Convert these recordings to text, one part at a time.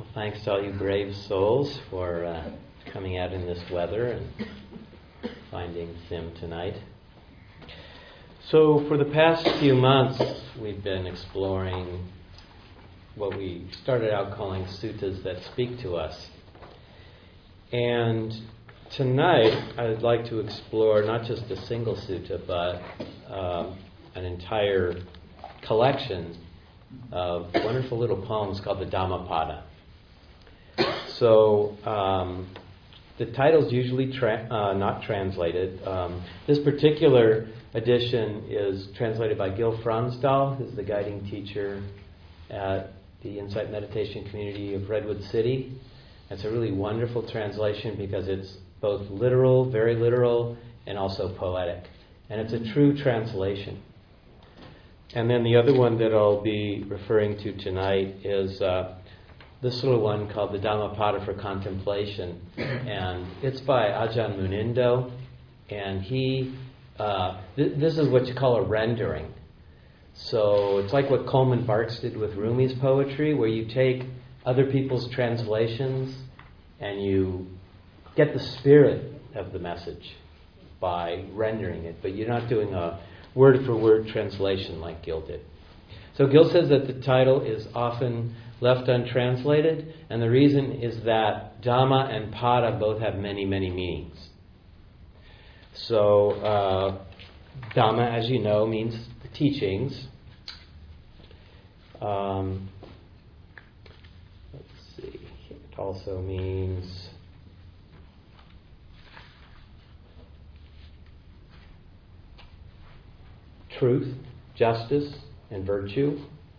Thanks to all you brave souls for coming out in this weather and finding Sim tonight. So for the past few months, we've been exploring what we started out calling suttas that speak to us. And tonight, I'd like to explore not just a single sutta, but an entire collection of wonderful little poems called the Dhammapada. So the title's usually not translated. This particular edition is translated by Gil Fronsdal, who's the guiding teacher at the Insight Meditation Community of Redwood City. It's a really wonderful translation because it's both literal, very literal, and also poetic. And it's a true translation. And then the other one that I'll be referring to tonight is this little one called the Dhammapada for Contemplation. And it's by Ajahn Munindo. And he, this is what you call a rendering. So it's like what Coleman Barks did with Rumi's poetry, where you take other people's translations and you get the spirit of the message by rendering it. But you're not doing a word-for-word translation like Gil did. So Gil says that the title is often left untranslated, and the reason is that Dhamma and Pada both have many, many meanings. So Dhamma, as you know, means the teachings. Let's see. It also means truth, justice, and virtue.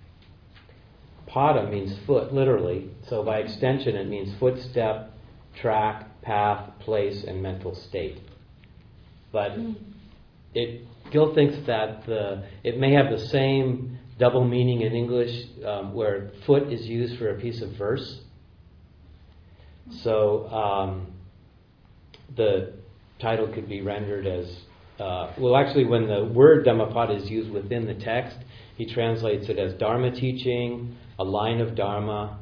Pada means foot, literally. So by extension, it means footstep, track, path, place, and mental state. But Gil thinks that it may have the same double meaning in English, where foot is used for a piece of verse. So the title could be rendered as actually, when the word Dhammapada is used within the text, he translates it as Dharma teaching, a line of Dharma.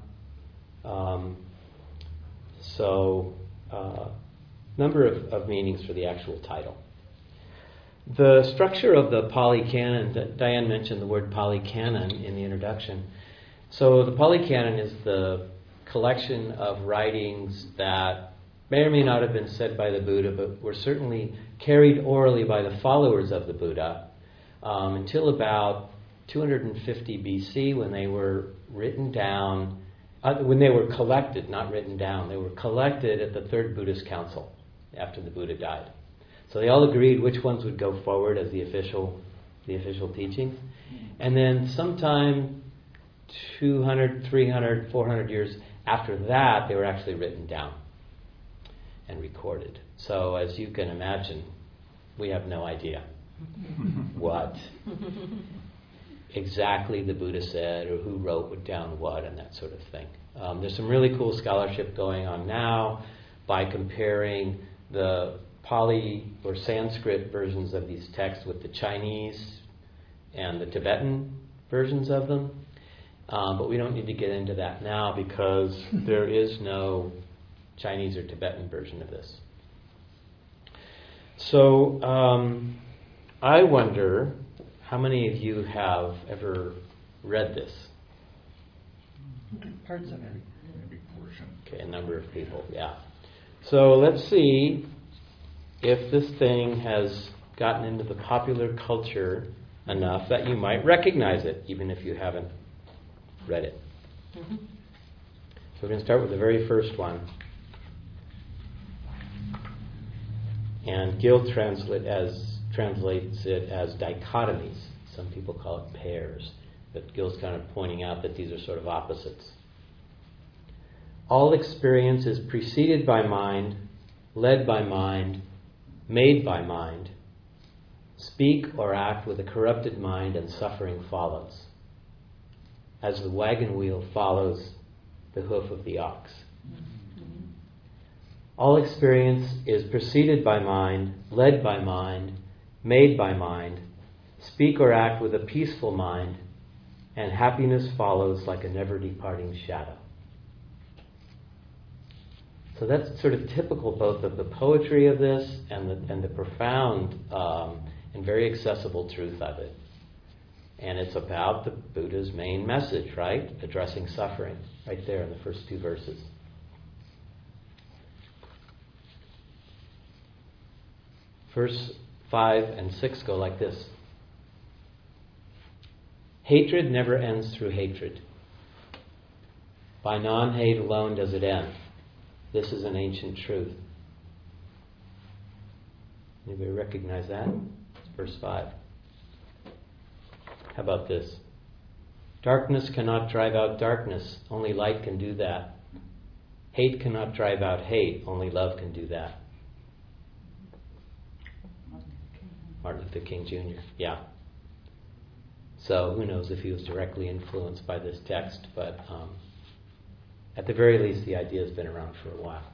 Number of meanings for the actual title. The structure of the Pali Canon, Diane mentioned the word Pali Canon in the introduction. So the Pali Canon is the collection of writings that may or may not have been said by the Buddha, but were certainly carried orally by the followers of the Buddha until about 250 BC, when they were written down, when they were collected, not written down. They were collected at the Third Buddhist Council after the Buddha died. So they all agreed which ones would go forward as the official teachings. And then sometime 200, 300, 400 years after that, they were actually written down and recorded. So as you can imagine, we have no idea what exactly the Buddha said or who wrote down what and that sort of thing. There's some really cool scholarship going on now by comparing the Pali or Sanskrit versions of these texts with the Chinese and the Tibetan versions of them. But we don't need to get into that now because there is no Chinese or Tibetan version of this. So I wonder how many of you have ever read this? Parts of it. Maybe portion. Okay, a number of people, yeah. So let's see if this thing has gotten into the popular culture enough that you might recognize it, even if you haven't read it. Mm-hmm. So we're going to start with the very first one. And Gil translates it as dichotomies. Some people call it pairs. But Gil's kind of pointing out that these are sort of opposites. All experience is preceded by mind, led by mind, made by mind. Speak or act with a corrupted mind and suffering follows, as the wagon wheel follows the hoof of the ox. All experience is preceded by mind, led by mind, made by mind. Speak or act with a peaceful mind, and happiness follows like a never-departing shadow. So that's sort of typical both of the poetry of this and the profound and very accessible truth of it. And it's about the Buddha's main message, right? Addressing suffering, right there in the first two verses. Verse 5 and 6 go like this. Hatred never ends through hatred. By non-hate alone does it end. This is an ancient truth. Anybody recognize that? It's verse 5. How about this? Darkness cannot drive out darkness. Only light can do that. Hate cannot drive out hate. Only love can do that. Martin Luther King Jr. Yeah. So who knows if he was directly influenced by this text, but at the very least the idea has been around for a while.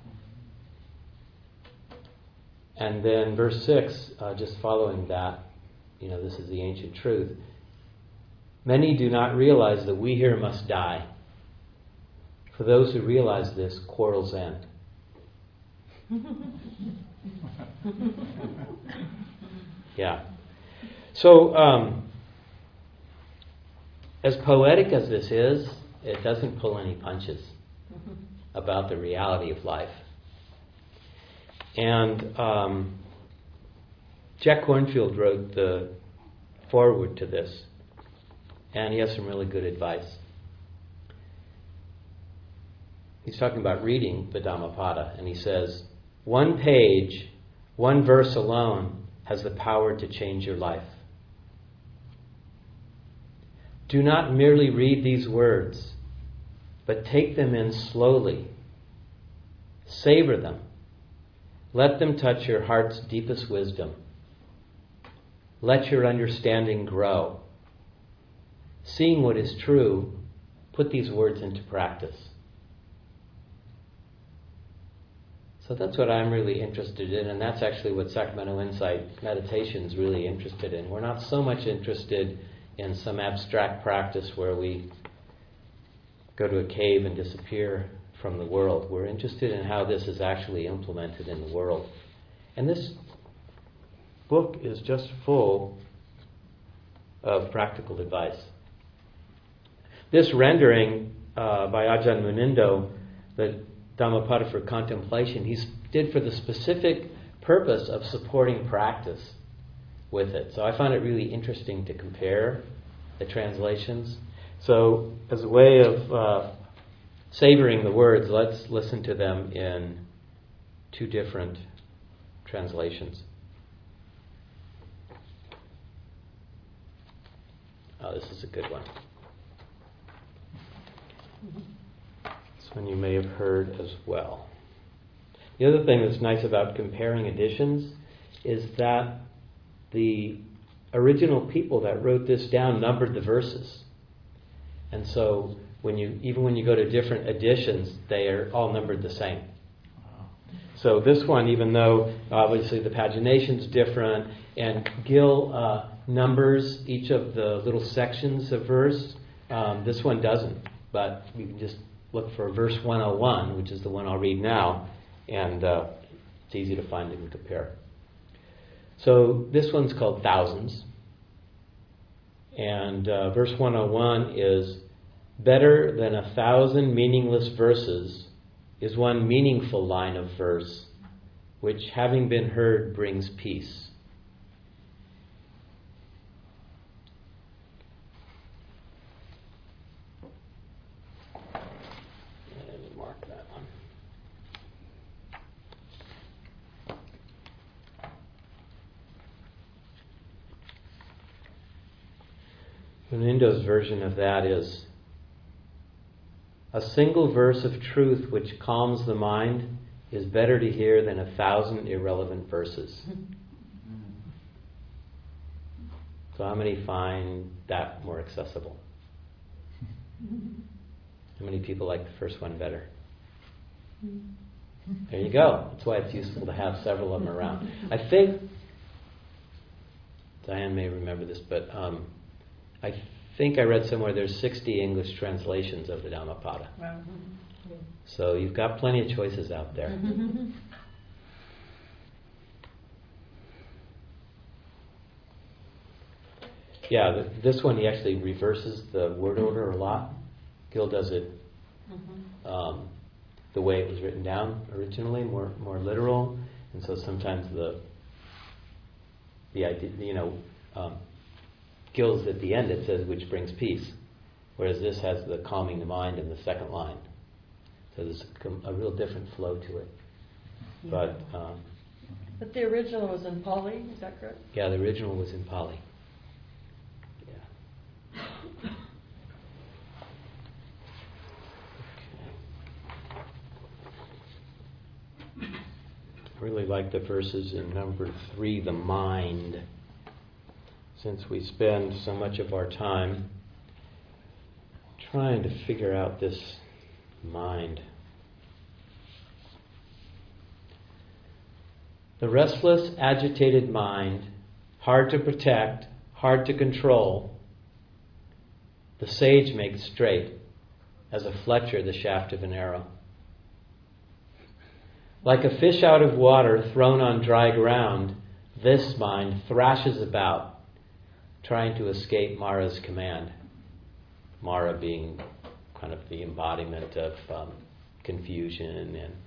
And then verse 6, just following that, this is the ancient truth. Many do not realize that we here must die. For those who realize this, quarrels end. Yeah. So, as poetic as this is, it doesn't pull any punches about the reality of life. And Jack Kornfield wrote the foreword to this, and he has some really good advice. He's talking about reading the Dhammapada, and he says, one page, one verse alone has the power to change your life. Do not merely read these words, but take them in slowly. Savor them. Let them touch your heart's deepest wisdom. Let your understanding grow. Seeing what is true, put these words into practice. So that's what I'm really interested in, and that's actually what Sacramento Insight Meditation is really interested in. We're not so much interested in some abstract practice where we go to a cave and disappear from the world. We're interested in how this is actually implemented in the world. And this book is just full of practical advice. This rendering by Ajahn Munindo, the Dhammapada for Contemplation, he did for the specific purpose of supporting practice with it. So I found it really interesting to compare the translations. So as a way of savoring the words, let's listen to them in two different translations. Oh, this is a good one. This one you may have heard as well. The other thing that's nice about comparing editions is that the original people that wrote this down numbered the verses. And so even when you go to different editions, they are all numbered the same. So this one, even though obviously the pagination's different, and Gill numbers each of the little sections of verse, this one doesn't. But you can just look for verse 101, which is the one I'll read now, and it's easy to find and compare. So this one's called Thousands. And verse 101 is, better than 1,000 meaningless verses is one meaningful line of verse, which having been heard brings peace. Let me mark that one. Munindo's version of that is, a single verse of truth which calms the mind is better to hear than 1,000 irrelevant verses. So how many find that more accessible? How many people like the first one better? There you go. That's why it's useful to have several of them around. I think, Diane may remember this, but I think I read somewhere there's 60 English translations of the Dhammapada. Wow. So you've got plenty of choices out there. Yeah, this one he actually reverses the word order a lot. Gil does it the way it was written down originally, more literal, and so sometimes the idea, Gil's at the end it says which brings peace, whereas this has the calming the mind in the second line. So there's a real different flow to it. Yeah. But the original was in Pali, is that correct? Yeah, the original was in Pali. I really like the verses in number 3, the mind. Since we spend so much of our time trying to figure out this mind. The restless, agitated mind, hard to protect, hard to control, the sage makes straight, as a Fletcher the shaft of an arrow. Like a fish out of water thrown on dry ground, this mind thrashes about, trying to escape Mara's command. Mara being kind of the embodiment of confusion and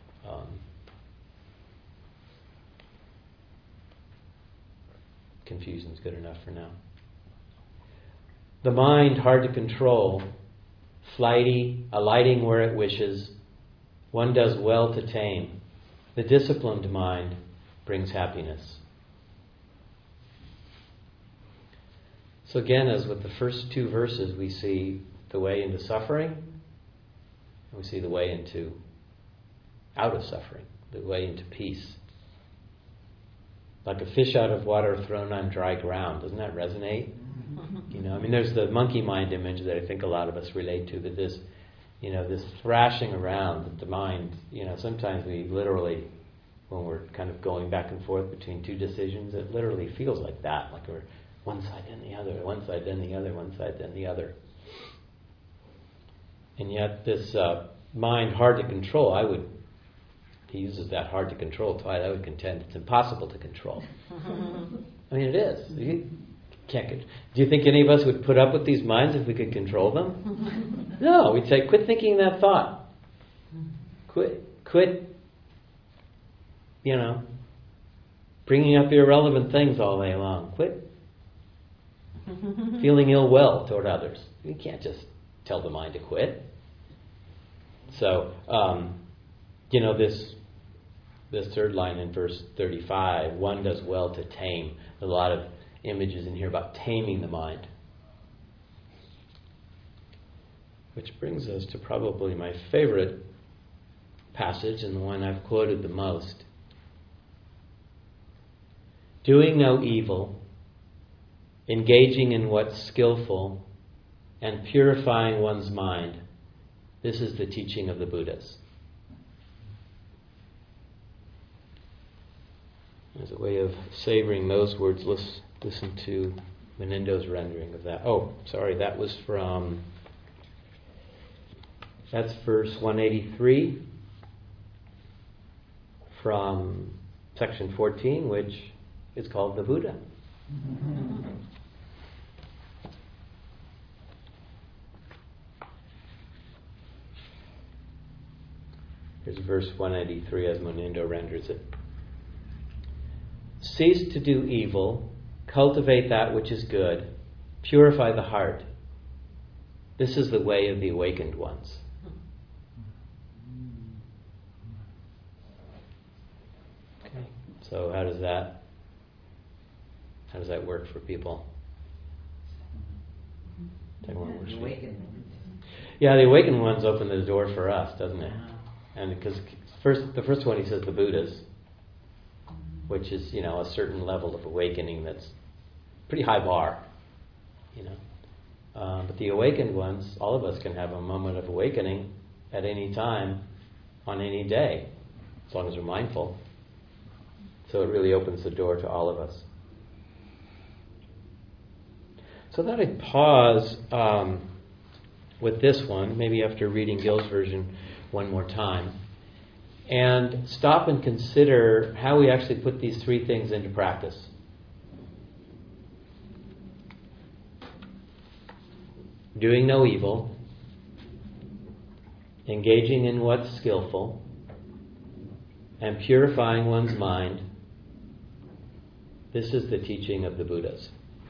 confusion's good enough for now. The mind hard to control, flighty, alighting where it wishes, one does well to tame. The disciplined mind brings happiness. So again, as with the first 2 verses, we see the way into suffering, and we see the way out of suffering, the way into peace. Like a fish out of water thrown on dry ground. Doesn't that resonate? There's the monkey mind image that I think a lot of us relate to, that this thrashing around, that the mind, sometimes we literally, when we're kind of going back and forth between 2 decisions, it literally feels like that, like we're one side then the other, one side then the other, one side then the other. And yet this mind hard to control, he uses that hard to control twice, I would contend it's impossible to control. It is. You can't. Do you think any of us would put up with these minds if we could control them? No, we'd say, quit thinking that thought. Quit, bringing up irrelevant things all day long. Quit feeling ill will toward others. You can't just tell the mind to quit. So, this third line in verse 35, one does well to tame. There's a lot of images in here about taming the mind. Which brings us to probably my favorite passage and the one I've quoted the most. Doing no evil, engaging in what's skillful, and purifying one's mind. This is the teaching of the Buddhas. As a way of savoring those words, let's listen to Menindo's rendering of that. Oh, sorry, that was that's verse 183 from section 14, which is called the Buddha. Here's verse 183 as Menindo renders it. Cease to do evil, cultivate that which is good, purify the heart. This is the way of the awakened ones. Okay. So how does that work for people? The awakened ones open the door for us, doesn't it? And because the first one he says the Buddhas, which is a certain level of awakening that's pretty high bar, But the awakened ones, all of us can have a moment of awakening at any time, on any day, as long as we're mindful. So it really opens the door to all of us. So I thought I'd pause with this one, maybe after reading Gil's version one more time, and stop and consider how we actually put these three things into practice. Doing no evil, engaging in what's skillful, and purifying one's mind. This is the teaching of the Buddhas.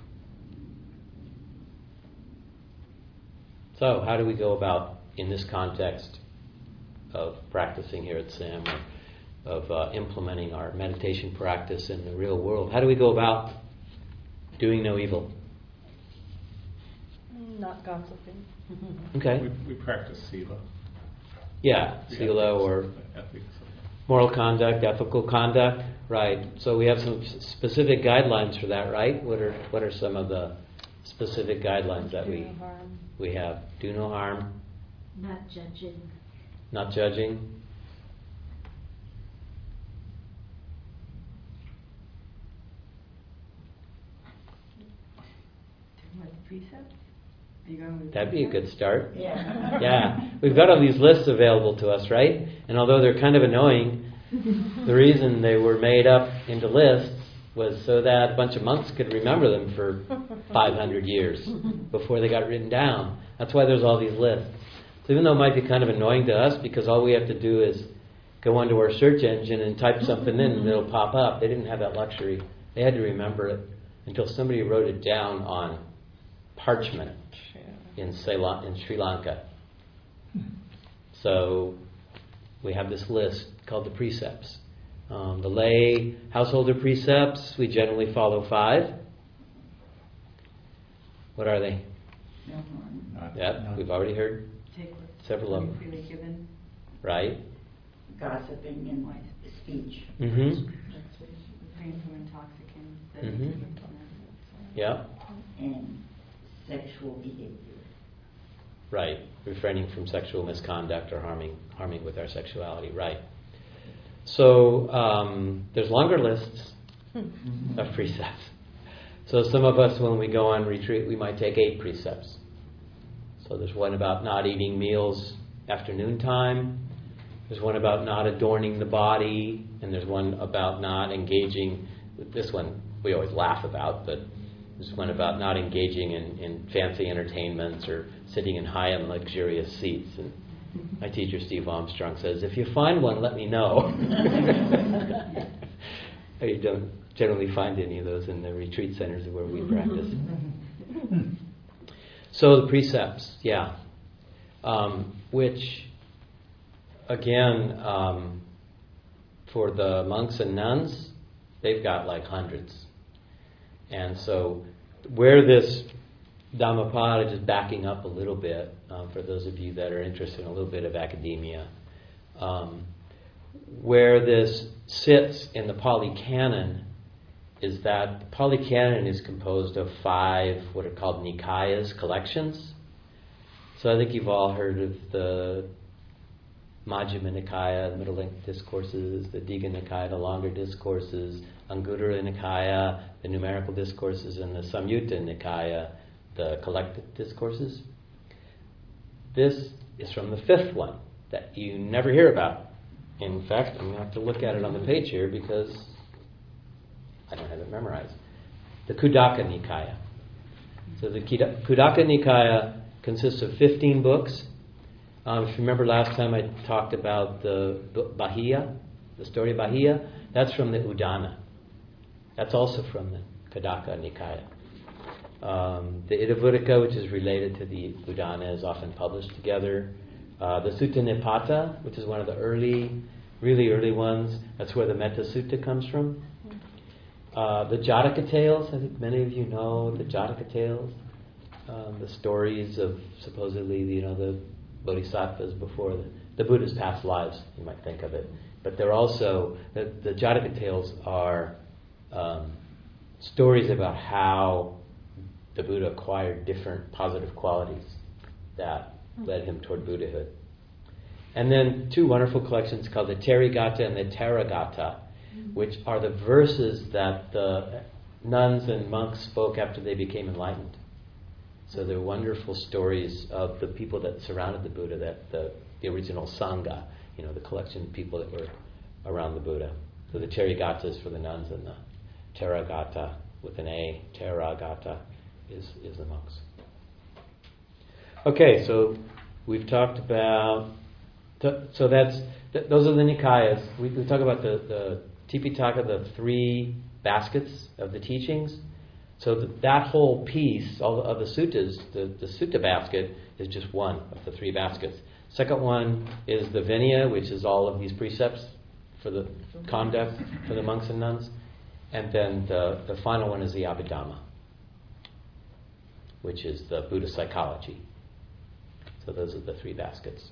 So, how do we go about, in this context of practicing here at SAM, of implementing our meditation practice in the real world, how do we go about doing no evil? Not gossiping. Okay. We practice sila. Yeah, sila or Ethics. moral conduct, ethical conduct, right? So we have some specific guidelines for that, right? What are some of the specific guidelines that Do no harm. we have? Do no harm, Not judging. not judging. What, precepts? Are you going with That'd be a good start. Yeah. Yeah, we've got all these lists available to us, right? And although they're kind of annoying, the reason they were made up into lists was so that a bunch of monks could remember them for 500 years before they got written down. That's why there's all these lists. So even though it might be kind of annoying to us because all we have to do is go onto our search engine and type something in and it'll pop up, they didn't have that luxury. They had to remember it until somebody wrote it down on parchment in Sri Lanka. So we have this list called the precepts. The lay householder precepts, we generally follow 5. What are they? No harm. Yep, we've already heard Take what's several of them. freely given. Right? Gossiping and speech. Mm-hmm. Refrain from intoxicants. Mhm. Yep. And sexual behavior. Right. Refraining from sexual misconduct or harming with our sexuality. Right. So there's longer lists of precepts. So some of us, when we go on retreat, we might take 8 precepts. So there's one about not eating meals after noontime. There's one about not adorning the body, and there's one about not engaging. This one we always laugh about, but there's one about not engaging in fancy entertainments or sitting in high and luxurious seats. And my teacher, Steve Armstrong, says, if you find one, let me know. You don't generally find any of those in the retreat centers where we practice. So the precepts, yeah. Which, again, for the monks and nuns, they've got like hundreds. And so where this Dhammapada, just backing up a little bit, for those of you that are interested in a little bit of academia, where this sits in the Pali Canon is that the Pali Canon is composed of 5 what are called Nikayas, collections. So I think you've all heard of the Majjhima Nikaya, the middle length discourses, the Digha Nikaya, the longer discourses, Anguttara Nikaya, the numerical discourses, and the Samyutta Nikaya, the collected discourses. This is from the 5th one that you never hear about. In fact, I'm going to have to look at it on the page here because I don't have it memorized. The Khuddaka Nikaya. So the Khuddaka Nikaya consists of 15 books. If you remember last time I talked about the Bahiya, the story of Bahiya, that's from the Udana. That's also from the Khuddaka Nikaya. The Itavuttaka, which is related to the Udana, is often published together. The Sutta Nipata, which is one of the really early ones, that's where the Metta Sutta comes from. The Jataka tales, I think many of you know the Jataka tales, the stories of supposedly the bodhisattvas before the Buddha's past lives, you might think of it. But they're also, the Jataka tales are stories about how the Buddha acquired different positive qualities that led him toward Buddhahood. And then 2 wonderful collections called the Therigatha and the Theragatha, which are the verses that the nuns and monks spoke after they became enlightened. So there are wonderful stories of the people that surrounded the Buddha, that the original Sangha, the collection of people that were around the Buddha. So the Therigatas for the nuns, and the Theragata with an A, Theragata is the monks. Okay, so we've talked about, those are the Nikayas. We talk about the Tipitaka, the 3 baskets of the teachings. So that whole piece, all of the suttas, the sutta basket is just one of the 3 baskets. Second one is the Vinaya, which is all of these precepts for the conduct for the monks and nuns. And then the final one is the Abhidhamma, which is the Buddha psychology. So those are the 3 baskets.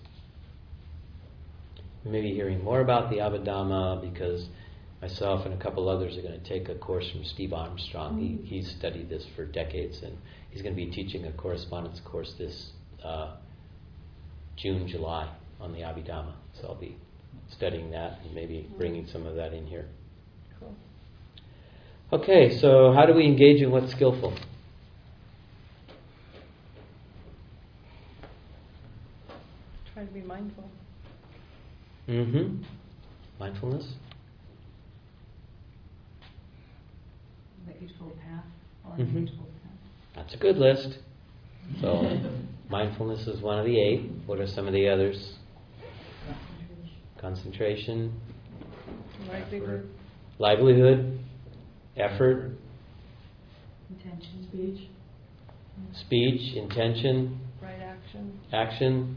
We may be hearing more about the Abhidhamma because myself and a couple others are going to take a course from Steve Armstrong. He's studied this for decades, and he's going to be teaching a correspondence course this June, July on the Abhidhamma. So I'll be studying that and maybe bringing some of that in here. Cool. Okay, so how do we engage in what's skillful? Try to be mindful. Mindfulness. The Eightfold Path. Following the Eightfold Path. That's a good list. So mindfulness is one of the 8. What are some of the others? Concentration. Livelihood. Effort. Intention. Speech. Intention. Right action. Action.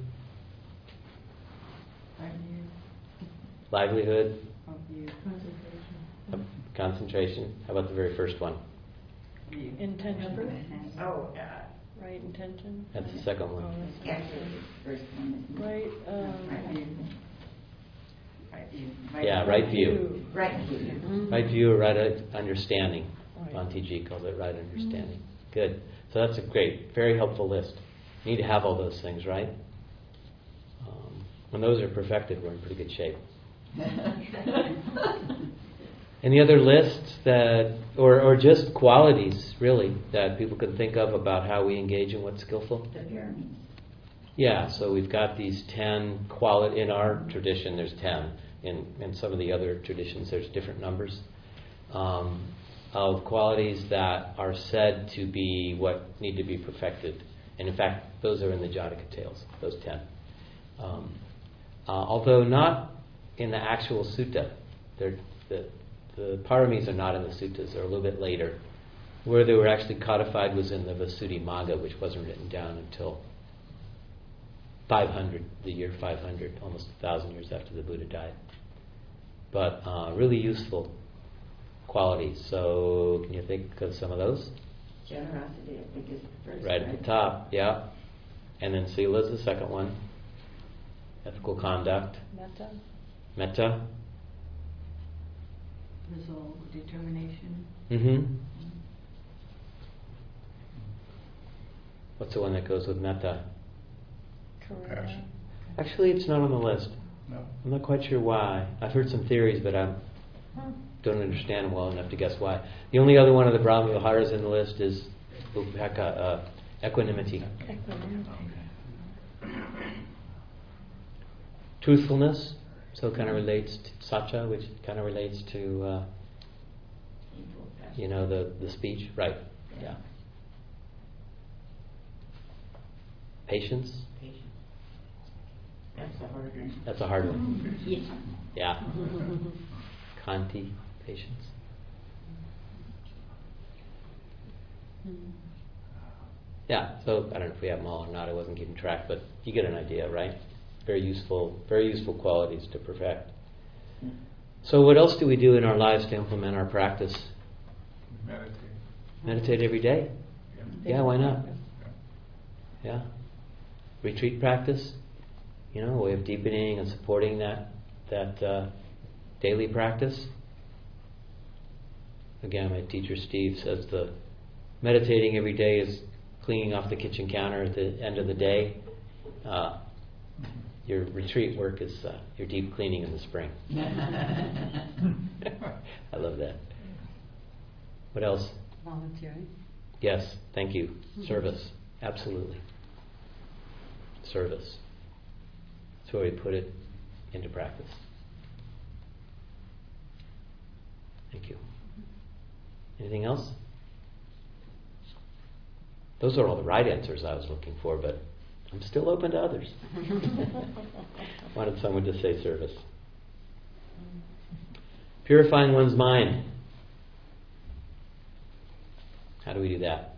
Right view. Livelihood. Of view. Concentration. How about the very first one? View. Intention. Oh, Right intention. That's the second one. actually, the first one is Right. Right view. Right view. Yeah, right view. right view. Right view or right understanding. Right. Bhante Ji calls it right understanding. Good. So that's a great, very helpful list. You need to have all those things, right? When those are perfected, we're in pretty good shape. Any other lists that, or just qualities, really, that people can think of about how we engage in what's skillful? The pyramids. Yeah, so we've got these 10 in our tradition there's 10. In some of the other traditions there's different numbers of qualities that are said to be what need to be perfected. And in fact, those are in the Jataka tales, those 10. Although not in the actual sutta. The paramis are not in the suttas, they're a little bit later. Where they were actually codified was in the Visuddhimagga, which wasn't written down until 500, the year 500, almost 1,000 years after the Buddha died. But really useful qualities. So can you think of some of those? Generosity, I think, is the first. Right at the top, yeah. And then Sila is the second one. Ethical conduct. Metta. Metta. Resolve, determination. What's the one that goes with metta? Karuna. Actually, it's not on the list. No. I'm not quite sure why. I've heard some theories, but I don't understand them well enough to guess why. The only other one of the Brahma Viharas in the list is equanimity. Truthfulness, so it kind of relates to satya, which kind of relates to the speech, right? Yeah. Patience. That's a hard one. That's a hard one. Yes. Yeah. Kanti, patience. Yeah, so I don't know if we have them all or not, I wasn't keeping track, but you get an idea, right? Very useful qualities to perfect. So what else do we do in our lives to implement our practice? Meditate. Meditate every day? Yeah, why not? Yeah. Retreat practice? A way of deepening and supporting that daily practice. Again, my teacher Steve says the meditating every day is cleaning off the kitchen counter at the end of the day. Your retreat work is your deep cleaning in the spring. I love that. What else? Volunteering. Yes, thank you. Service. Absolutely. Service. That's where we put it into practice. Thank you. Anything else? Those are all the right answers I was looking for, but I'm still open to others. Wanted someone to say service. Purifying one's mind. How do we do that?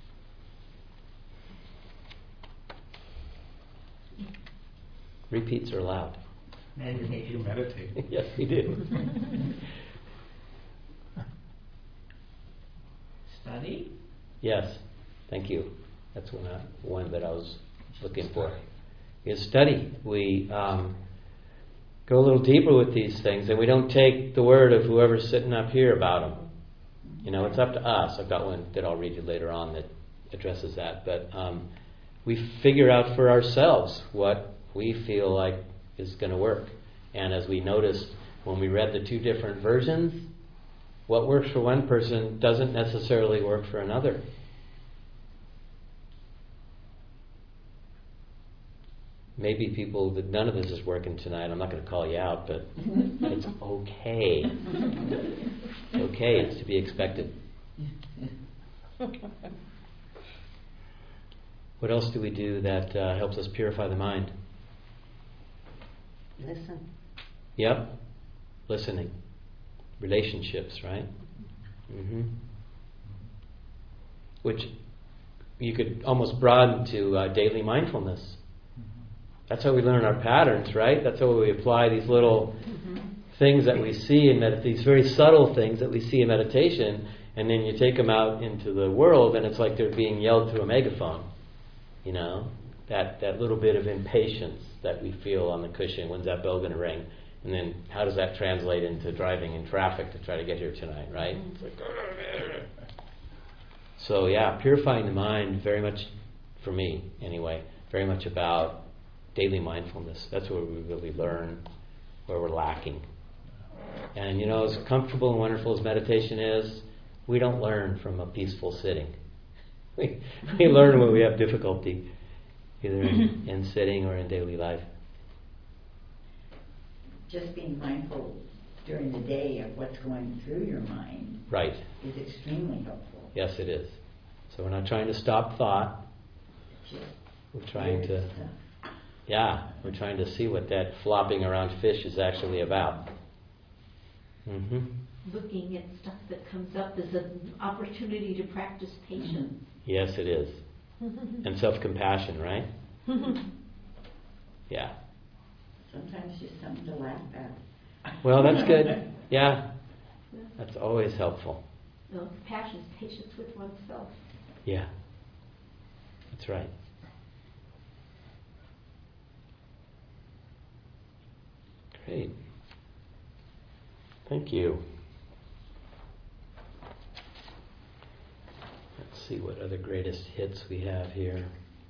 Repeats are allowed. You meditate. Yes, we do. Study? Yes, thank you. That's one that I was looking for. Is study. We go a little deeper with these things, and we don't take the word of whoever's sitting up here about them. You know, it's up to us. I've got one that I'll read you later on that addresses that. But we figure out for ourselves what we feel like is going to work. And as we noticed when we read the two different versions, what works for one person doesn't necessarily work for another. Maybe people that none of this is working tonight. I'm not going to call you out, but it's okay. Okay, it's to be expected. What else do we do that helps us purify the mind? Listen. Yep, listening. Relationships, right? Mm-hmm. Which you could almost broaden to daily mindfulness. That's how we learn our patterns, right? That's how we apply these little things that we see in these very subtle things that we see in meditation, and then you take them out into the world, and it's like they're being yelled through a megaphone. You know, that little bit of impatience that we feel on the cushion. When's that bell going to ring? And then how does that translate into driving in traffic to try to get here tonight, right? It's like, so yeah, purifying the mind, very much, for me anyway, very much about daily mindfulness. That's where we really learn where we're lacking. And you know, as comfortable and wonderful as meditation is, we don't learn from a peaceful sitting. We learn when we have difficulty, either in sitting or in daily life. Just being mindful during the day of what's going through your mind, Right. is extremely helpful. Yes, it is. So we're not trying to stop thought. Just We're trying weird to, stuff. we're trying to see what that flopping around fish is actually about. Mm-hmm. Looking at stuff that comes up is an opportunity to practice patience. Yes, it is. And self-compassion, right? Yeah. Sometimes just something to laugh at. Well, that's good. Yeah. That's always helpful. No, compassion is patience with oneself. Yeah. That's right. Great. Thank you. Let's see what other greatest hits we have here.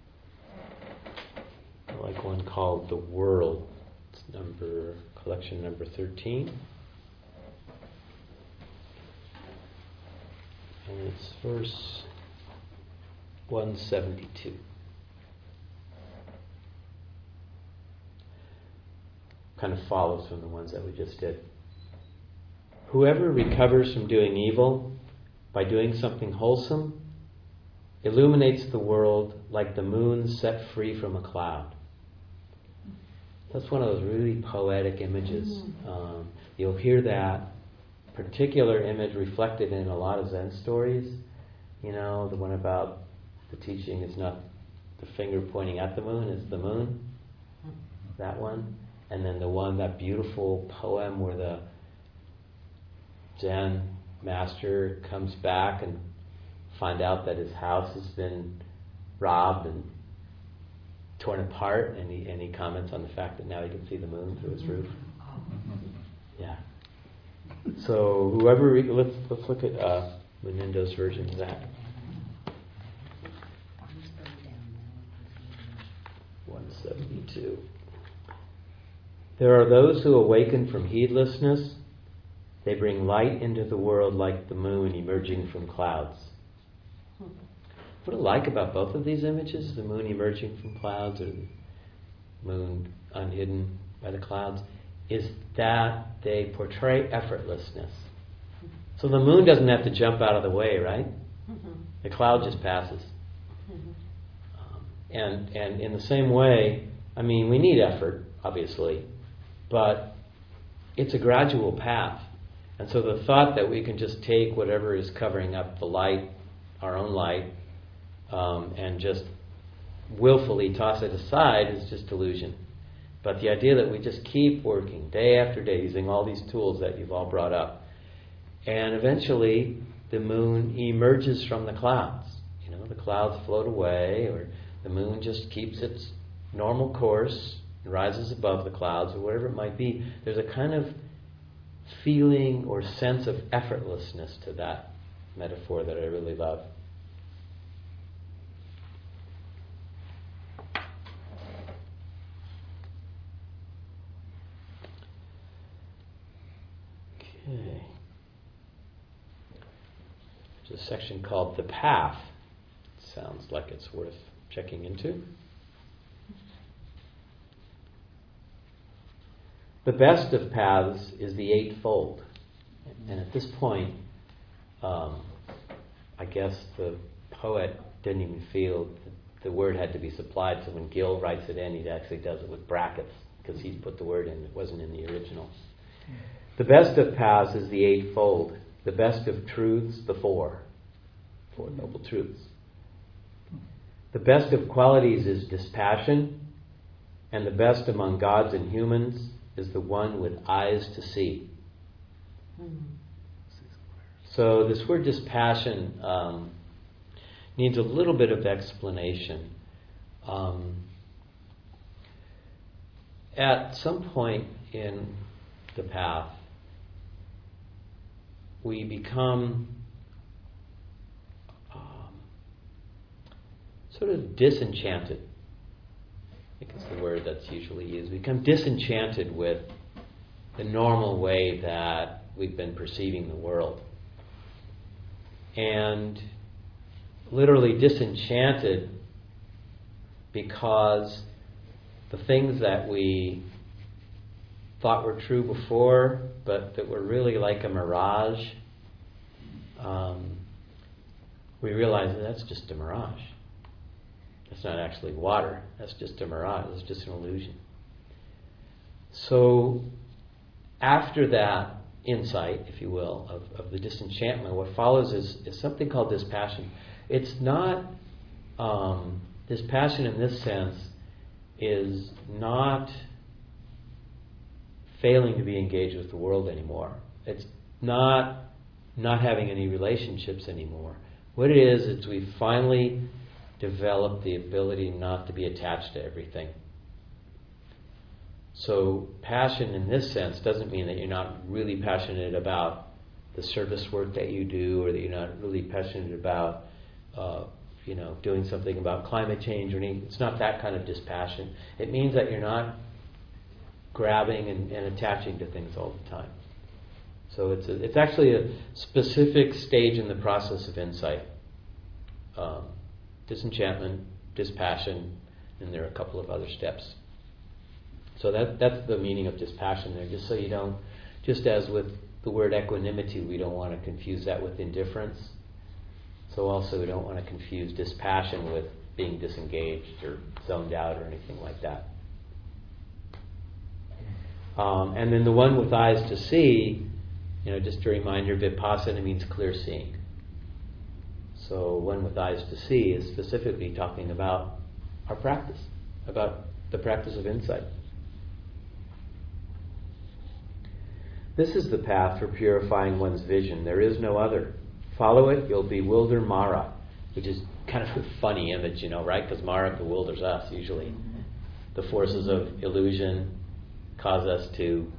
I like one called The World. It's collection number 13. And it's verse 172. Kind of follows from the ones that we just did. Whoever recovers from doing evil by doing something wholesome illuminates the world like the moon set free from a cloud. That's one of those really poetic images. You'll hear that particular image reflected in a lot of Zen stories. You know, the one about the teaching is not the finger pointing at the moon, it's the moon. That one. And then the one, that beautiful poem where the Zen master comes back and find out that his house has been robbed and torn apart, and he comments on the fact that now he can see the moon through his roof. Yeah. So whoever, let's look at Menindo's version of that. 172. There are those who awaken from heedlessness. They bring light into the world like the moon emerging from clouds. what I like about both of these images, the moon emerging from clouds or the moon unhidden by the clouds, is that they portray effortlessness. So the moon doesn't have to jump out of the way, right? Mm-hmm. The cloud just passes. Mm-hmm. And in the same way, I mean, we need effort, obviously, but it's a gradual path. And so the thought that we can just take whatever is covering up the light, our own light, and just willfully toss it aside is just delusion. But the idea that we just keep working day after day using all these tools that you've all brought up, and eventually the moon emerges from the clouds. You know, the clouds float away, or the moon just keeps its normal course, rises above the clouds, or whatever it might be. There's a kind of feeling or sense of effortlessness to that metaphor that I really love. Okay. There's a section called The Path. Sounds like it's worth checking into. The best of paths is the eightfold. And at this point, I guess the poet didn't even feel that the word had to be supplied, so when Gill writes it in, he actually does it with brackets, because he's put the word in that wasn't in the original. The best of paths is the eightfold. The best of truths, the four noble truths. The best of qualities is dispassion, and the best among gods and humans is the one with eyes to see. So this word dispassion needs a little bit of explanation. At some point in the path, we become sort of disenchanted. I think it's the word that's usually used. We become disenchanted with the normal way that we've been perceiving the world. And literally disenchanted because the things that we thought were true before, but that were really like a mirage, we realize that that's just a mirage. It's not actually water. That's just a mirage. It's just an illusion. So after that insight, if you will, of the disenchantment, what follows is something called dispassion. It's not, dispassion in this sense is not failing to be engaged with the world anymore. It's not having any relationships anymore. What it is we finally develop the ability not to be attached to everything. So passion in this sense doesn't mean that you're not really passionate about the service work that you do, or that you're not really passionate about doing something about climate change or anything. It's not that kind of dispassion. It means that you're not grabbing and attaching to things all the time. So it's actually a specific stage in the process of insight. Disenchantment, dispassion, and there are a couple of other steps. So that's the meaning of dispassion there, just so you don't, just as with the word equanimity, we don't want to confuse that with indifference. So also we don't want to confuse dispassion with being disengaged or zoned out or anything like that. And then the one with eyes to see, just a reminder, vipassana means clear seeing. So one with eyes to see is specifically talking about our practice, about the practice of insight. This is the path for purifying one's vision. There is no other. Follow it, you'll bewilder Mara, which is kind of a funny image, right? Because Mara bewilders us usually. The forces of illusion cause us to,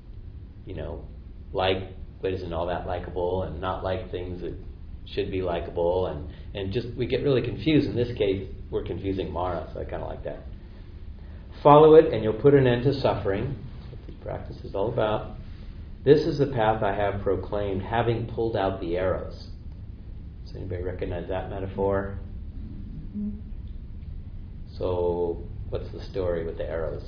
like what isn't all that likable, and not like things that should be likable, and just we get really confused. In this case, we're confusing Mara, so I kind of like that. Follow it, and you'll put an end to suffering. That's what this practice is all about. This is the path I have proclaimed, having pulled out the arrows. Does anybody recognize that metaphor? So, what's the story with the arrows?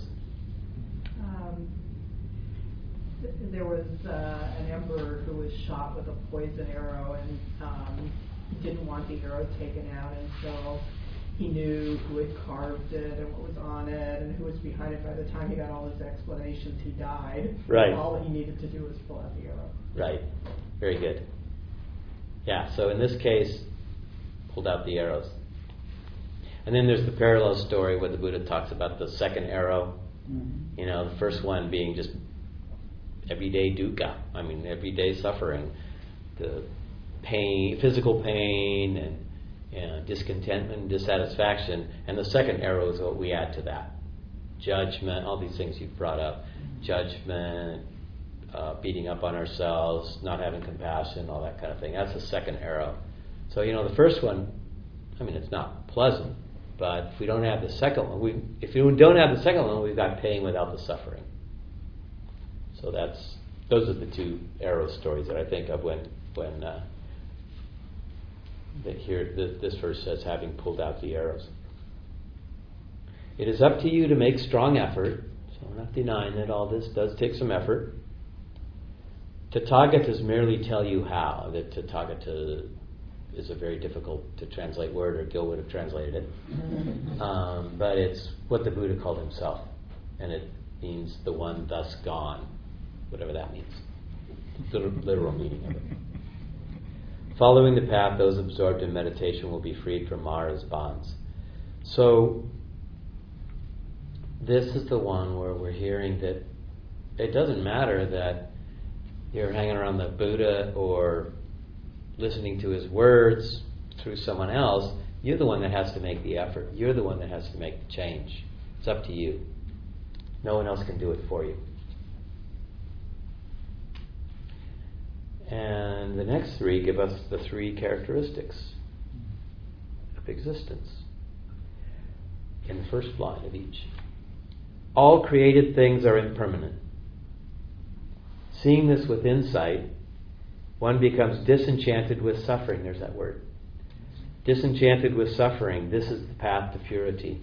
There was an emperor who was shot with a poison arrow and didn't want the arrow taken out until he knew who had carved it and what was on it and who was behind it. By the time he got all his explanations, he died. Right. All he needed to do was pull out the arrow. Right. Very good. Yeah, so in this case, pulled out the arrows. And then there's the parallel story where the Buddha talks about the second arrow. You know, the first one being just everyday dukkha. I mean, everyday suffering. The pain, physical pain, and discontentment and dissatisfaction. And the second arrow is what we add to that. Judgment, all these things you've brought up. Judgment, beating up on ourselves, not having compassion, all that kind of thing. That's the second arrow. So, you know, the first one, I mean, it's not pleasant, but if we don't have the second one, if we don't have the second one, we've got pain without the suffering. So those are the two arrow stories that I think of when this verse says, having pulled out the arrows. It is up to you to make strong effort. So we're not denying that all this does take some effort. Tathagatas merely tell you how. That Tathagata is a very difficult to translate word, or Gil would have translated it. But it's what the Buddha called himself. And it means the one thus gone, whatever that means. The literal meaning of it. Following the path, those absorbed in meditation will be freed from Mara's bonds. So, this is the one where we're hearing that it doesn't matter that you're hanging around the Buddha or listening to his words through someone else. You're the one that has to make the effort. You're the one that has to make the change. It's up to you. No one else can do it for you. And the next three give us the three characteristics of existence in the first line of each. All created things are impermanent. Seeing this with insight, one becomes disenchanted with suffering. There's that word. Disenchanted with suffering. This is the path to purity.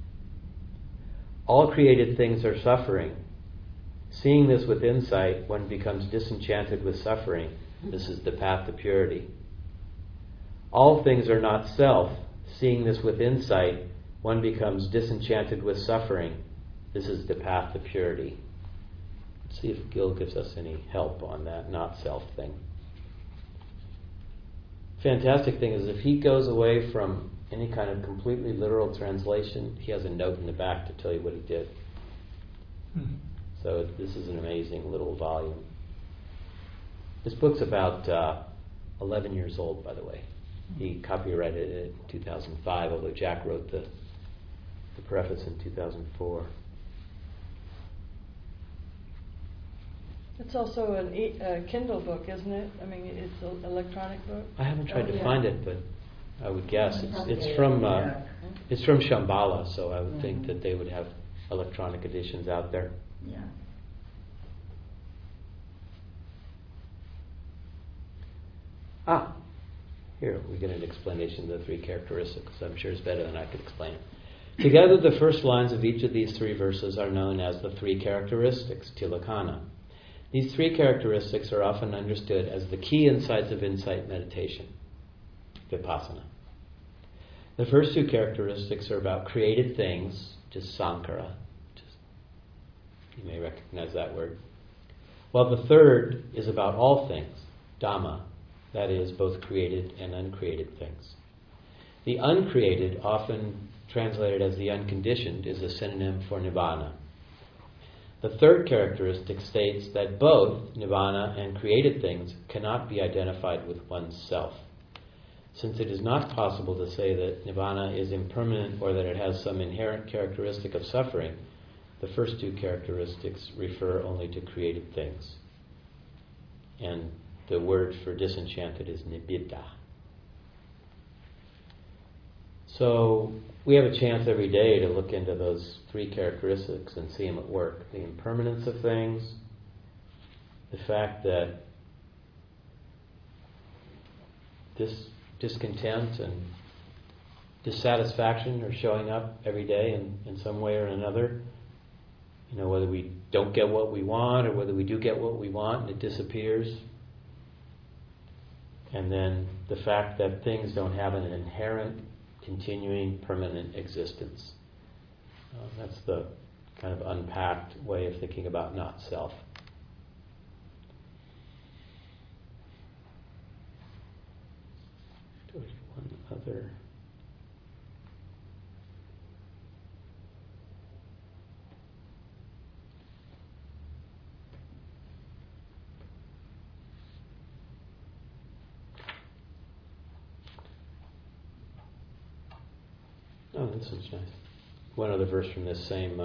All created things are suffering. Seeing this with insight, one becomes disenchanted with suffering. This is the path to purity. All things are not self. Seeing this with insight, one becomes disenchanted with suffering. This is the path to purity. Let's see if Gil gives us any help on that not self thing. Fantastic thing is if he goes away from any kind of completely literal translation, he has a note in the back to tell you what he did. So this is an amazing little volume. This book's about 11 years old, by the way. He copyrighted it in 2005, although Jack wrote the preface in 2004. It's also a Kindle book, isn't it? I mean, it's an electronic book. I haven't tried to find it, but I would guess it's Yeah. from Shambhala, so I would think that they would have electronic editions out there. Yeah. Here we get an explanation of the three characteristics. I'm sure it's better than I could explain it. Together, the first lines of each of these three verses are known as the three characteristics, tilakkhana. These three characteristics are often understood as the key insights of insight meditation, vipassana. The first two characteristics are about created things, just sankhara. You may recognize that word. While the third is about all things, dhamma, that is, both created and uncreated things. The uncreated, often translated as the unconditioned, is a synonym for nibbana. The third characteristic states that both nibbana and created things cannot be identified with one's self. Since it is not possible to say that nibbana is impermanent or that it has some inherent characteristic of suffering, the first two characteristics refer only to created things. And the word for disenchanted is nibbida. So we have a chance every day to look into those three characteristics and see them at work. The impermanence of things, the fact that discontent and dissatisfaction are showing up every day in some way or another. Whether we don't get what we want or whether we do get what we want and it disappears. And then the fact that things don't have an inherent, continuing, permanent existence. That's the kind of unpacked way of thinking about not self. One other. Oh, this is nice. One other verse from this same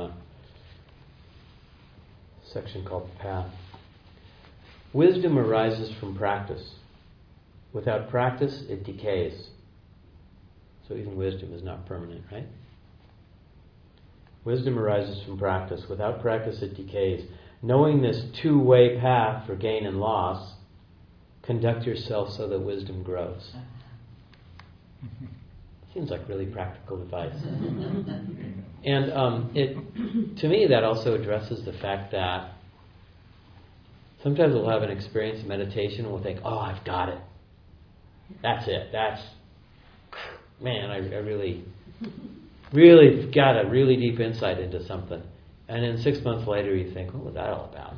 section called The Path. Wisdom arises from practice. Without practice, it decays. So even wisdom is not permanent, right? Wisdom arises from practice. Without practice, it decays. Knowing this two-way path for gain and loss, conduct yourself so that wisdom grows. Seems like really practical advice. And to me, that also addresses the fact that sometimes we'll have an experience of meditation and we'll think, oh, I've got it. That's it. Man, I really got a really deep insight into something. And then 6 months later you think, what was that all about?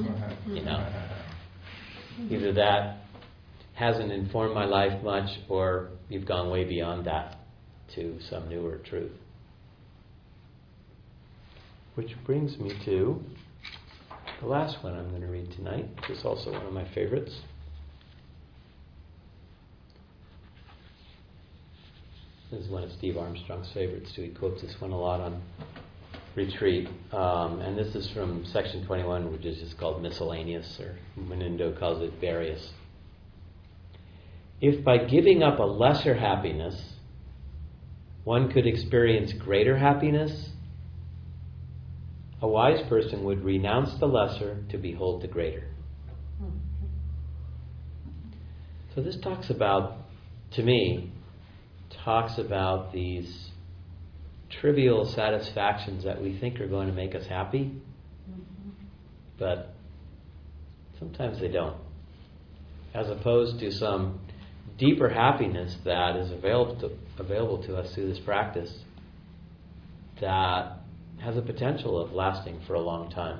Either that hasn't informed my life much or you've gone way beyond that to some newer truth. Which brings me to the last one I'm going to read tonight, which is also one of my favorites. This is one of Steve Armstrong's favorites too. He quotes this one a lot on retreat. And this is from section 21, which is just called miscellaneous, or Menindo calls it various. If by giving up a lesser happiness, one could experience greater happiness, a wise person would renounce the lesser to behold the greater. So this talks about these trivial satisfactions that we think are going to make us happy, but sometimes they don't. As opposed to some deeper happiness that is available to us through this practice that has a potential of lasting for a long time.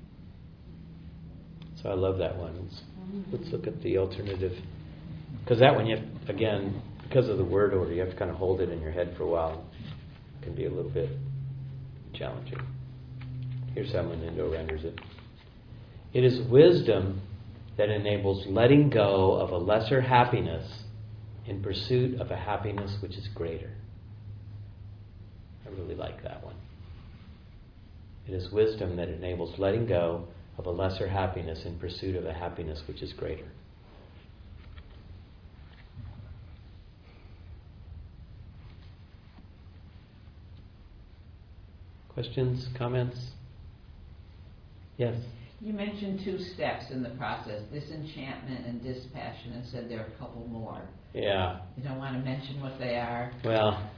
So I love that one. Let's look at the alternative. Because that one, you have, again, because of the word order, you have to kind of hold it in your head for a while. It can be a little bit challenging. Here's how Menindo renders it. It is wisdom that enables letting go of a lesser happiness in pursuit of a happiness which is greater. I really like that one. It is wisdom that enables letting go of a lesser happiness in pursuit of a happiness which is greater. Questions, comments? Yes? You mentioned 2 steps in the process, disenchantment and dispassion, and said there are a couple more. Yeah. You don't want to mention what they are? Well,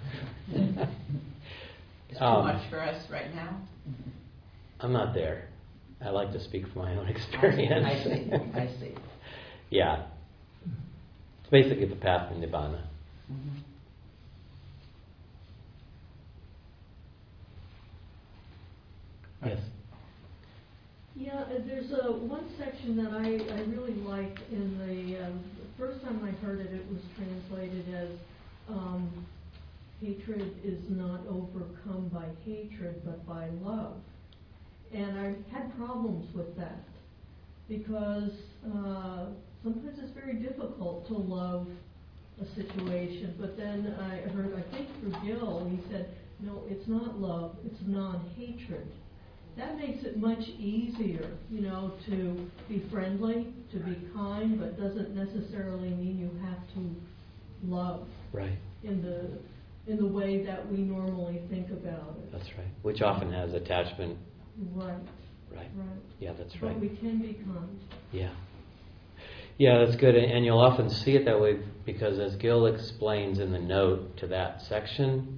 it's too much for us right now? I'm not there. I like to speak from my own experience. I see. Yeah. It's basically the path to Nibbana. Mm-hmm. Yes. Yeah, there's one section that I really liked in the first time I heard it. It was translated as hatred is not overcome by hatred but by love. And I had problems with that because sometimes it's very difficult to love a situation. But then I heard, I think through Gil, he said, no, it's not love, it's non-hatred. That makes it much easier, to be friendly, to be kind, but doesn't necessarily mean you have to love. Right. In the way that we normally think about it. That's right. Which often has attachment. Right. Right. Right. Yeah, that's right. But we can be kind. Yeah. Yeah, that's good, and you'll often see it that way because, as Gil explains in the note to that section,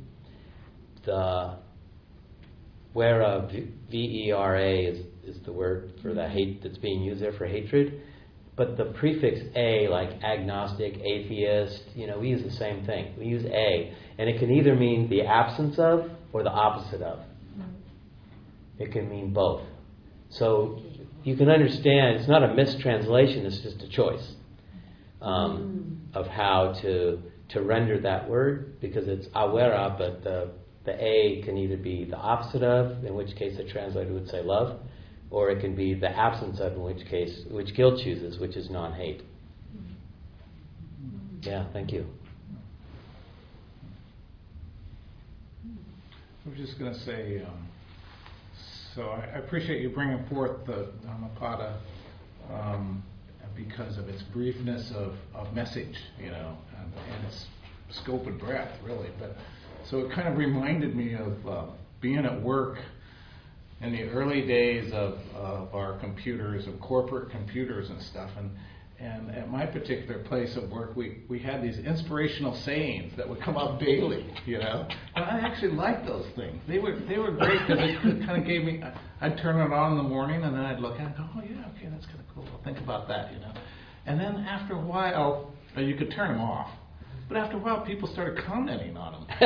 where vera is the word for the hate that's being used there for hatred, but the prefix a, like agnostic, atheist, we use the same thing. We use a, and it can either mean the absence of or the opposite of. It can mean both. So you can understand it's not a mistranslation, it's just a choice of how to render that word, because it's awera, but the a can either be the opposite of, in which case the translator would say love, or it can be the absence of, in which Gil chooses, which is non-hate. Yeah, thank you. I was just going to say, so I appreciate you bringing forth the Dhammapada because of its briefness of message, and its scope and breadth, really. But so it kind of reminded me of being at work in the early days of our computers, of corporate computers and stuff, and at my particular place of work, we had these inspirational sayings that would come up daily, and I actually liked those things. They were great because it kind of gave me. I'd turn it on in the morning, and then I'd look at it and go, oh yeah, okay, that's kind of cool. I'll think about that, And then after a while, you could turn them off. But after a while, people started commenting on them,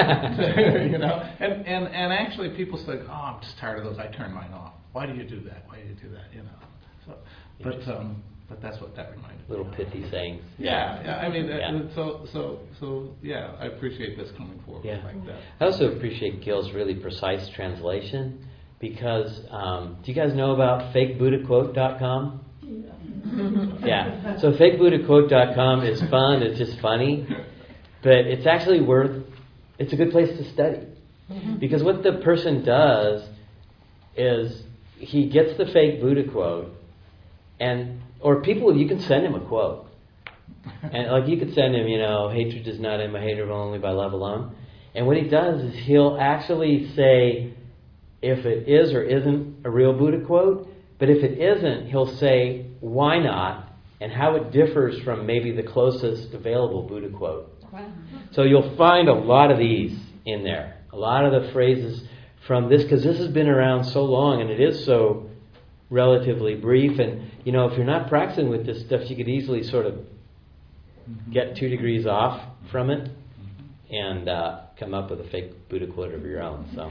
and actually people said, "Oh, I'm just tired of those. I turned mine off. Why do you do that? Why do you do that?" So, but that's what that reminded me. Little pithy sayings. Yeah. I mean, so yeah. I appreciate this coming forward like that. I also appreciate Gil's really precise translation because do you guys know about fakebuddhaquote.com? Yeah. So fakebuddhaquote.com is fun. It's just funny. But it's actually it's a good place to study. Because what the person does is he gets the fake Buddha quote, or people, you can send him a quote. And like you could send him, hatred is not imitative only by love alone. And what he does is he'll actually say if it is or isn't a real Buddha quote, but if it isn't, he'll say why not and how it differs from maybe the closest available Buddha quote. Wow. So you'll find a lot of these in there. A lot of the phrases from this, because this has been around so long and it is so relatively brief. And, if you're not practicing with this stuff, you could easily sort of get 2 degrees off from it and come up with a fake Buddha quote of your own. So.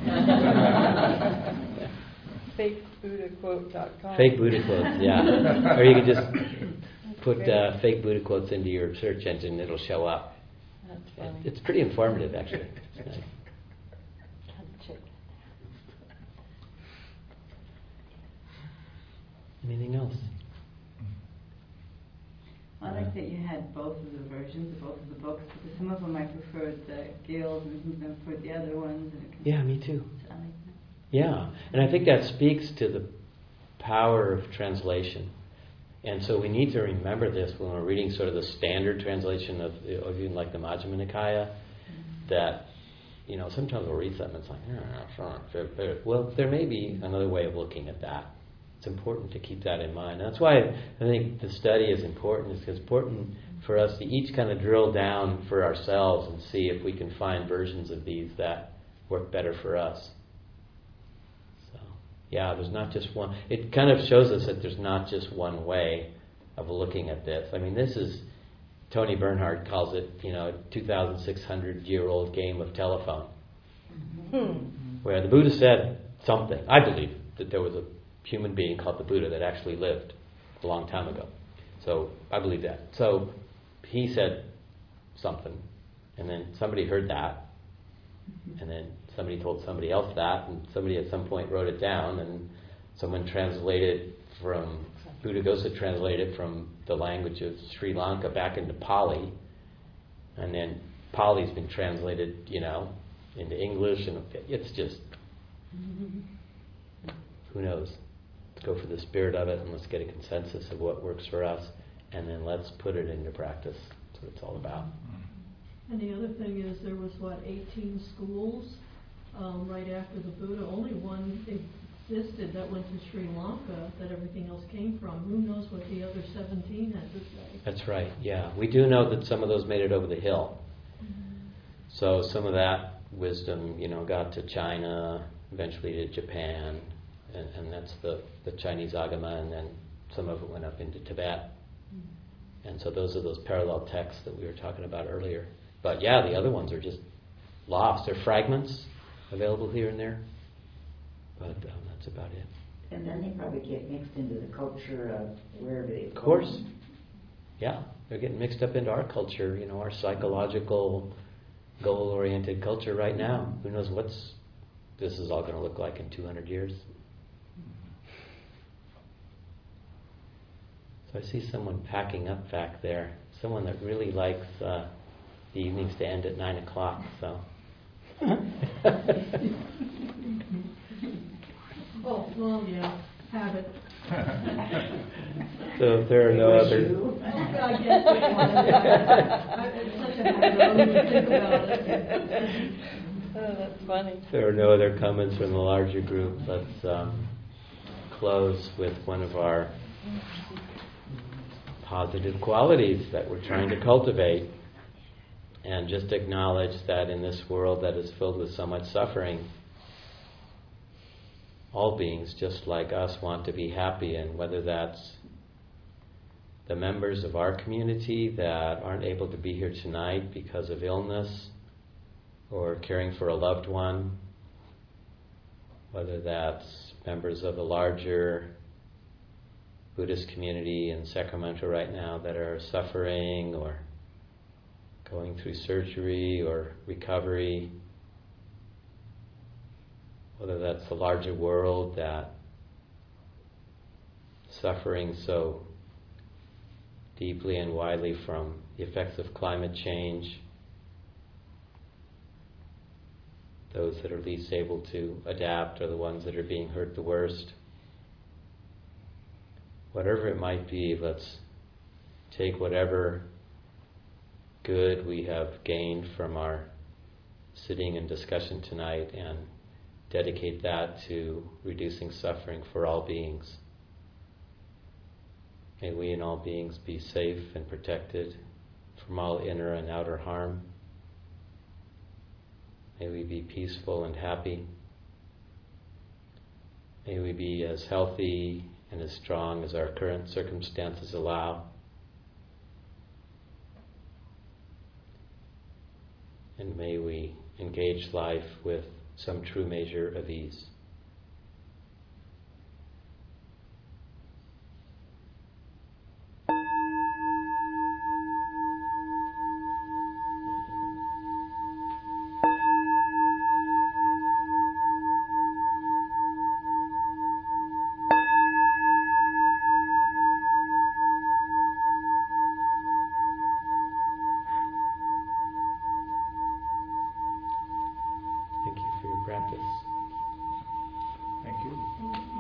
FakeBuddhaQuote.com. Fake Buddha quotes, yeah. Or you could just put fake Buddha quotes into your search engine, it'll show up. That's funny. It's pretty informative, actually. It's nice. Anything else? I like that you had both of the versions of both of the books, because some of them I preferred Gil's and some preferred the other ones. Yeah, me too. I like that. Yeah, and I think that speaks to the power of translation. And so we need to remember this when we're reading sort of the standard translation of even like the Majjhima Nikaya, that, sometimes we'll read something and it's like, well, there may be another way of looking at that. It's important to keep that in mind. And that's why I think the study is important. It's important for us to each kind of drill down for ourselves and see if we can find versions of these that work better for us. So, yeah, there's not just one. It kind of shows us that there's not just one way of looking at this. I mean, this is, Tony Bernhard calls it, a 2,600-year-old game of telephone. Where the Buddha said something. I believe that there was a human being called the Buddha that actually lived a long time ago. So I believe that. So he said something, and then somebody heard that, and then somebody told somebody else that, and somebody at some point wrote it down, and someone translated from, Buddhaghosa translated from the language of Sri Lanka back into Pali, and then Pali's been translated, into English, and it's just, who knows? Let's go for the spirit of it, and let's get a consensus of what works for us, and then let's put it into practice. That's what it's all about. And the other thing is there was, 18 schools right after the Buddha. Only one existed that went to Sri Lanka that everything else came from. Who knows what the other 17 had to say? That's right, yeah. We do know that some of those made it over the hill. So some of that wisdom, got to China, eventually to Japan, and that's the Chinese Agama, and then some of it went up into Tibet. And so those are those parallel texts that we were talking about earlier. But yeah, the other ones are just lost. They're fragments available here and there, but that's about it. And then they probably get mixed into the culture of wherever they Of course. Yeah, they're getting mixed up into our culture, our psychological, goal-oriented culture right now. Who knows what this is all going to look like in 200 years. So I see someone packing up back there. Someone that really likes the evenings to end at 9 o'clock. So. Oh, well, yeah, have it. So if there are no other... I guess it's such a habit, I don't even think about it. Oh, that's funny. If there are no other comments from the larger group, let's close with one of our positive qualities that we're trying to cultivate, and just acknowledge that in this world that is filled with so much suffering, all beings just like us want to be happy, and whether that's the members of our community that aren't able to be here tonight because of illness or caring for a loved one, whether that's members of the larger Buddhist community in Sacramento right now that are suffering or going through surgery or recovery, whether that's the larger world that suffering so deeply and widely from the effects of climate change, those that are least able to adapt are the ones that are being hurt the worst. Whatever it might be, let's take whatever good we have gained from our sitting and discussion tonight and dedicate that to reducing suffering for all beings. May we and all beings be safe and protected from all inner and outer harm. May we be peaceful and happy. May we be as healthy and as strong as our current circumstances allow. And may we engage life with some true measure of ease. Thank you for your practice. Thank you.